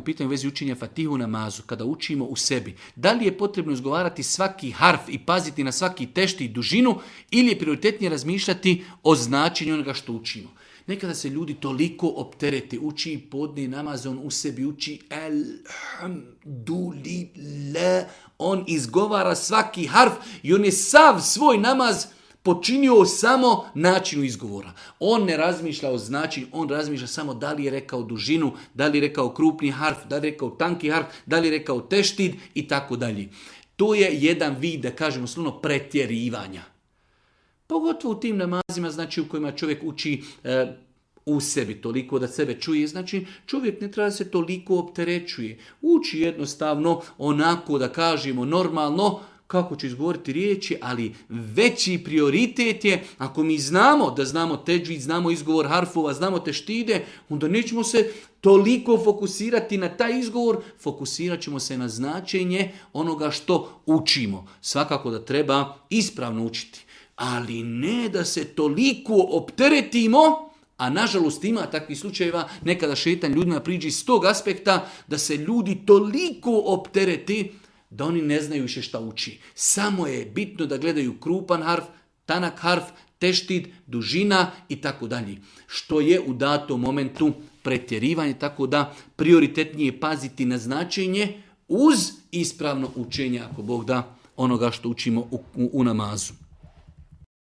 pitanje u vezi učenja Fatihu namazu, kada učimo u sebi, da li je potrebno izgovarati svaki harf i paziti na svaki tešti i dužinu ili je prioritetnije razmišljati o značenju onoga što učimo? Nekada se ljudi toliko opterete, uči podni namaz, on u sebi uči alhamdulillah, on izgovara svaki harf i on je sav svoj namaz počinio samo načinu izgovora. On ne razmišlja o značenju, on razmišlja samo da li je rekao dužinu, da li je rekao krupni harf, da li je rekao tanki harf, da li je rekao teštid i tako dalje. To je jedan vid, da kažemo slovno, pretjerivanja. Pogotovo u tim namazima, znači u kojima čovjek uči u sebi toliko da sebe čuje, znači čovjek ne treba se toliko opterećuje. Uči jednostavno onako da kažemo normalno kako će izgovoriti riječi, ali veći prioritet je, ako mi znamo da znamo teđvid, znamo izgovor harfova, znamo teštide, onda nećemo se toliko fokusirati na taj izgovor, fokusirat ćemo se na značenje onoga što učimo. Svakako da treba ispravno učiti, ali ne da se toliko opteretimo, a nažalost ima takvih slučajeva, nekada šetan ljudima priđe iz tog aspekta da se ljudi toliko optereti da oni ne znaju više šta uči. Samo je bitno da gledaju krupan harf, tanak harf, teštid, dužina i tako dalje. Što je u datom momentu pretjerivanje, tako da prioritetnije paziti na značenje uz ispravno učenje, ako Bog da, onoga što učimo u namazu.